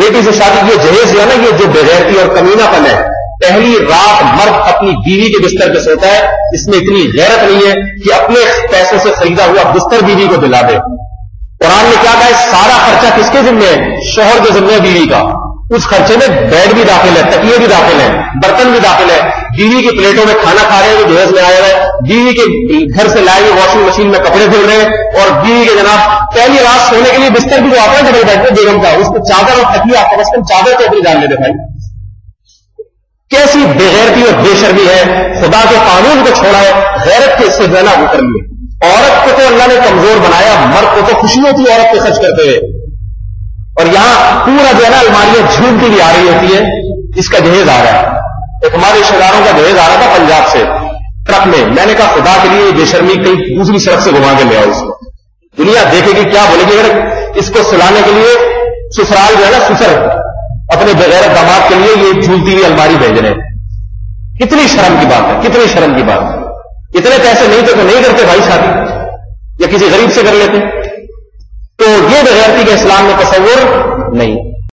بیٹی سے شادی، یہ جہیز جو ہے نا، یہ جو بغیرتی اور کمینہ پن ہے، پہلی رات مرد اپنی بیوی کے بستر پہ سوتا ہے، اس میں اتنی غیرت نہیں ہے کہ اپنے پیسوں سے خریدا ہوا بستر بیوی کو دلا دے۔ قرآن نے کیا کہا ہے؟ سارا خرچہ کس کے ذمہ ہے؟ شوہر کے ذمہ ہے بیوی کا۔ اس خرچے میں بیڈ بھی داخل ہے، تکیے بھی داخل ہے، برتن بھی داخل ہے، بیوی کی پلیٹوں میں کھانا کھا رہے ہیں جو جہیز میں آیا ہے، بیوی کے گھر سے لائے واشنگ مشین میں کپڑے دھل رہے ہیں، اور بیوی کے جناب پہلی رات سونے کے لیے بستر بھی جو آتا ہے ڈبل بیڈ پہ بیگم کا، اس کو چادر اور تکیہ آپ کم از کم چادر کو اپنی ڈال لیتے بھائی۔ کیسی بے غیرتی اور بے شرمی ہے، خدا کے قانون کو چھوڑا ہے، غیرت کے اس سے زنا وہ کر لیے۔ عورت کو تو اللہ نے کمزور بنایا، مرد کو تو خوشی ہوتی ہے عورت پہ خرچ کرتے ہوئے، اور یہاں پورا جو ہے نا الماریاں جھومتی بھی آ رہی ہوتی ہے، اس کا جہیز آ رہا ہے۔ ایک ہمارے رشتے داروں کا جہیز آ رہا تھا پنجاب سے ٹرک میں، میں نے کہا خدا کے لیے بے شرمی کہیں دوسری سڑک سے گھما کے لے آؤ، اس کو دنیا دیکھے گی کیا بولے گی۔ اگر اس کو سلانے کے لیے سسرال جو ہے نا، سسر اپنے بغیر داماد کے لیے یہ جھولتی ہوئی الماری بھیج رہے ہیں، کتنی شرم کی بات ہے، کتنی شرم کی بات ہے۔ اتنے پیسے نہیں تھے تو نہیں کرتے بھائی شادی، یا کسی غریب سے کر لیتے۔ تو یہ بغیرتی کے اسلام میں تصور نہیں۔